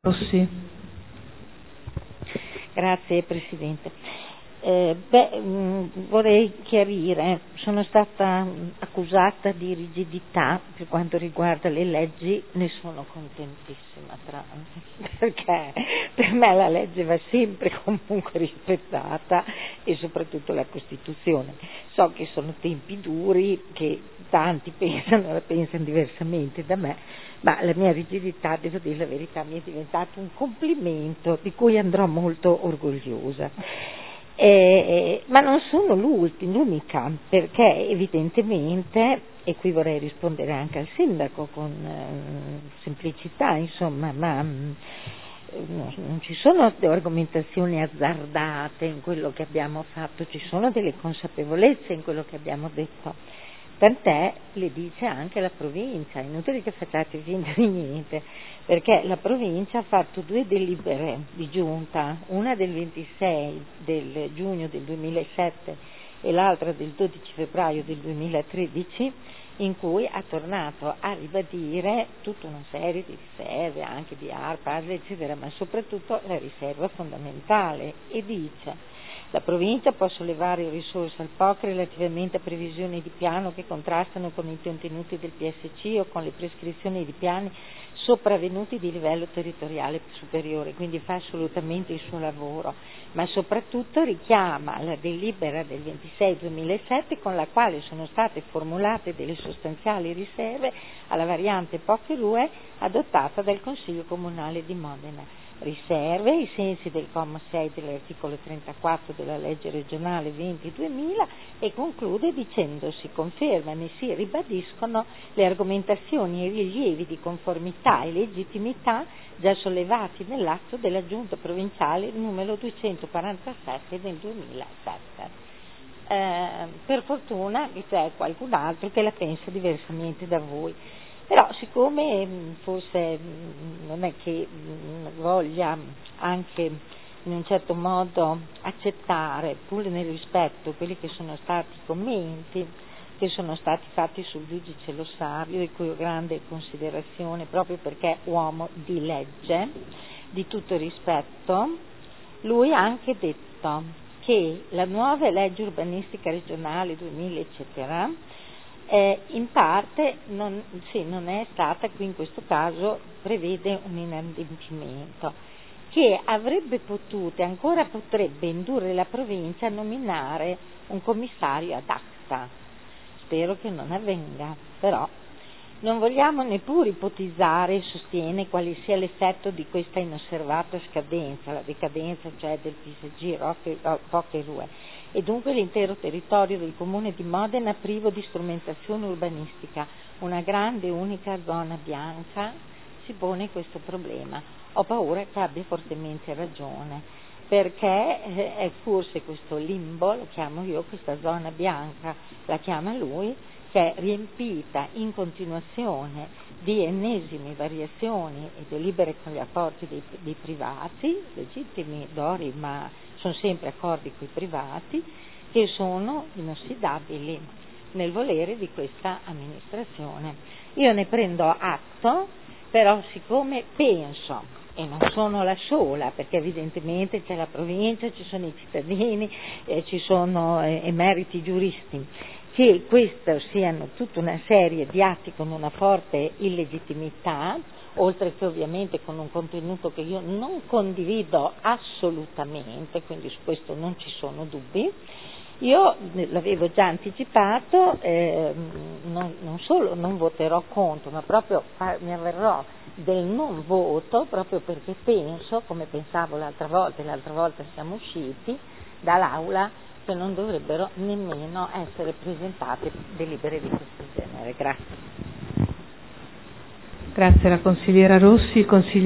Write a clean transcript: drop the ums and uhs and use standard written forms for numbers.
Rossi. Grazie Presidente. Vorrei chiarire, sono stata accusata di rigidità per quanto riguarda le leggi, ne sono contentissima perché per me la legge va sempre comunque rispettata e soprattutto la Costituzione. So che sono tempi duri, che tanti la pensano diversamente da me, ma la mia rigidità, devo dire la verità, mi è diventato un complimento di cui andrò molto orgogliosa. Ma non sono l'unica, perché evidentemente, e qui vorrei rispondere anche al sindaco con semplicità, insomma, ma non ci sono argomentazioni azzardate in quello che abbiamo fatto, ci sono delle consapevolezze in quello che abbiamo detto. Tant'è, le dice anche la provincia, è inutile che facciate finta di niente, perché la provincia ha fatto 2 delibere di giunta, una del 26 del giugno del 2007 e l'altra del 12 febbraio del 2013, in cui ha tornato a ribadire tutta una serie di riserve, anche di ARPA, eccetera, ma soprattutto la riserva fondamentale, e dice: la provincia può sollevare risorse al POC relativamente a previsioni di piano che contrastano con i contenuti del PSC o con le prescrizioni di piani sopravvenuti di livello territoriale superiore, quindi fa assolutamente il suo lavoro, ma soprattutto richiama la delibera del 26/2007 con la quale sono state formulate delle sostanziali riserve alla variante POC RUE adottata dal Consiglio Comunale di Modena. Riserve ai sensi del comma 6 dell'articolo 34 della legge regionale 20/2000, e conclude dicendo: si confermano e si ribadiscono le argomentazioni e i rilievi di conformità e legittimità già sollevati nell'atto della Giunta provinciale numero 247 del 2007. Per fortuna che c'è qualcun altro che la pensa diversamente da voi. Però siccome forse non è che voglia anche in un certo modo accettare, pur nel rispetto, quelli che sono stati i commenti che sono stati fatti sul giudice Lo Savio, di cui ho grande considerazione proprio perché è uomo di legge, di tutto rispetto, lui ha anche detto che la nuova legge urbanistica regionale 2000 eccetera in parte non è stata, qui in questo caso prevede un inadempimento che avrebbe potuto e ancora potrebbe indurre la provincia a nominare un commissario ad acta. Spero che non avvenga, però non vogliamo neppure ipotizzare, sostiene, quale sia l'effetto di questa inosservata scadenza, la decadenza cioè del PSG POC e RUE, e dunque l'intero territorio del comune di Modena privo di strumentazione urbanistica, una grande unica zona bianca. Si pone questo problema. Ho paura che abbia fortemente ragione, perché è forse questo limbo, lo chiamo io, questa zona bianca, la chiama lui, che è riempita in continuazione di ennesime variazioni e delibere con gli accordi dei privati, legittimi d'ori, ma sono sempre accordi con i privati, che sono inossidabili nel volere di questa amministrazione. Io ne prendo atto, però siccome penso, e non sono la sola, perché evidentemente c'è la provincia, ci sono i cittadini, ci sono emeriti giuristi, che questo siano tutta una serie di atti con una forte illegittimità, oltre che ovviamente con un contenuto che io non condivido assolutamente, quindi su questo non ci sono dubbi. Io l'avevo già anticipato, non solo non voterò contro, ma proprio mi avverrò del non voto, proprio perché penso, come pensavo l'altra volta siamo usciti dall'aula, che non dovrebbero nemmeno essere presentate delibere di questo genere. Grazie. Grazie alla consigliera Rossi.